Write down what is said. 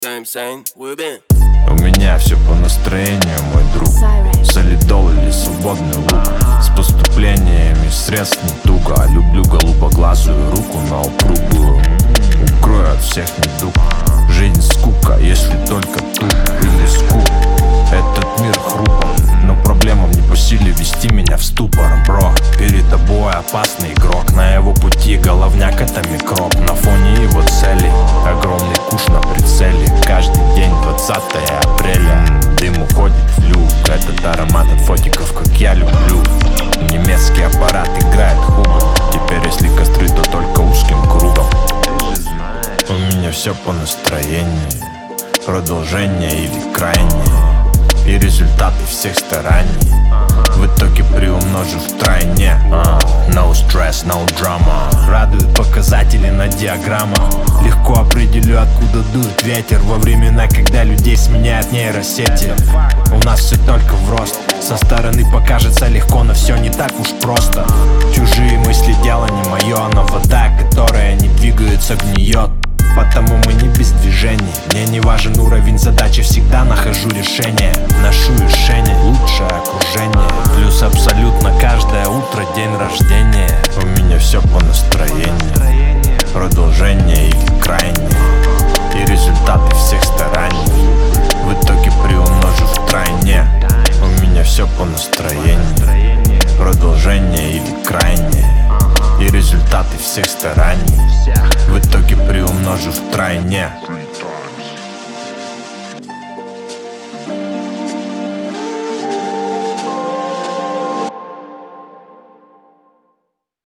У меня все по настроению, мой друг. Солидол или свободный лук. С поступлениями средств не туго. Люблю голубоглазую руку на упругую. Укрою от всех недуг. Жизнь скука, если только тук или скуп. Этот мир хрупок, но проблемам не по силе вести меня в ступор, бро. Перед тобой опасный игрок. На его пути головняк — это микроб. На фоне его целей огромный куш на прицеле. Каждый день 20 апреля. Дым уходит в люк. Этот аромат от фотиков, как я люблю. Немецкий аппарат играет хугом. Теперь если костры, то только узким кругом. У меня все по настроению. Продолжение или крайнее. И результаты всех стараний в итоге приумножу втройне. No stress, no drama. Радуют показатели на диаграммах. Легко определю, откуда дует ветер. Во времена, когда людей сменяют нейросети. У нас все только в рост. Со стороны покажется легко, но все не так уж просто. Чужие мысли — дело не мое, но вода, которая не двигается, гниет. Потому мы не без движений. Мне не важен уровень задачи, всегда нахожу решение. Ношу решение, лучшее окружение. Плюс абсолютно каждое утро день рождения. У меня все по настроению. Продолжение или крайнее. И результаты всех стараний в итоге приумножу втройне. У меня все по настроению. Продолжение или крайнее. И результаты всех стараний в итоге приумножу втройне.